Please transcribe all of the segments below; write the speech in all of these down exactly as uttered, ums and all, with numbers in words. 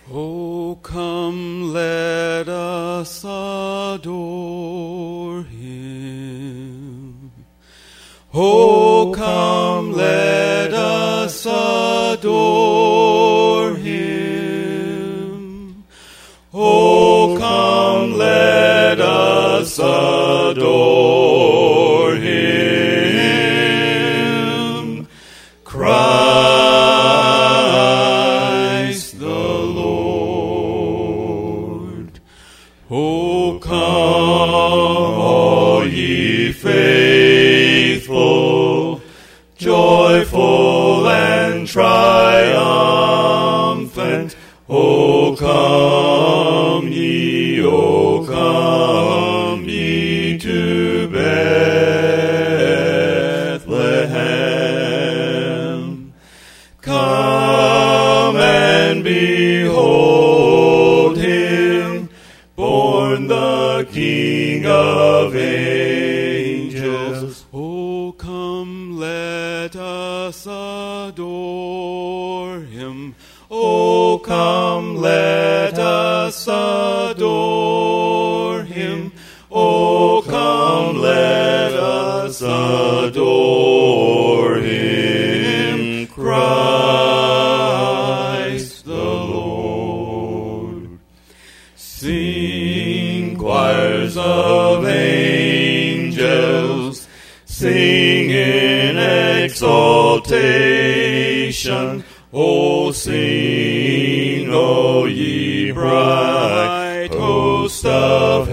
Oh, come, let us adore him. Oh, come, let us adore him. Oh, come, let us adore him. Christ the Lord. Oh, come, all ye faithful, joyful and triumphant. O come ye, O come ye to Bethlehem. Come and behold him, born the King of angels. O come, let us adore him. O come, let us adore him. O come, let us adore him. Christ the Lord. Sing, choirs of angels, sing in exaltation. O sing, O ye bright host of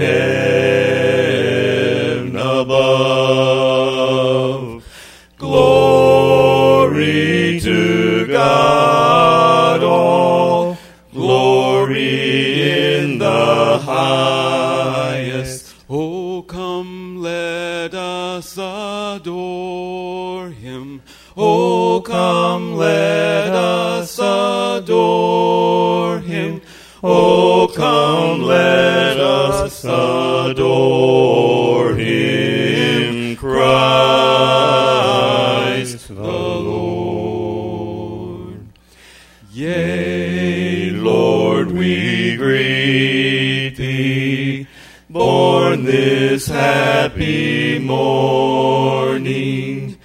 heaven above. Glory to God, all glory in the highest. O come, let us adore him. O come, let us adore him. O come, let us adore him. Christ the Lord. Yea, Lord, we greet thee, born this happy morning.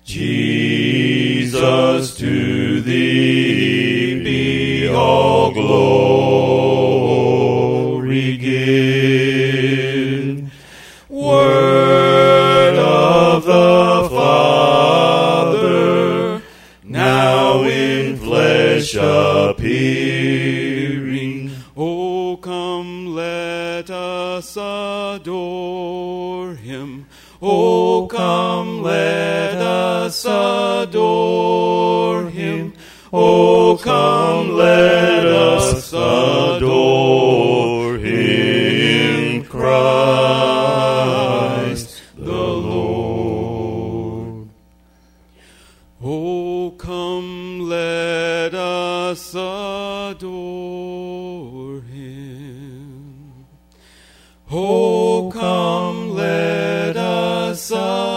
Jesus, to thee be all glory given. Word of the Father, now in flesh appearing. O come, let us adore him. O come, let us adore him. O come, let us adore him. Christ the Lord. O come, let us adore him. O come, let us adore him.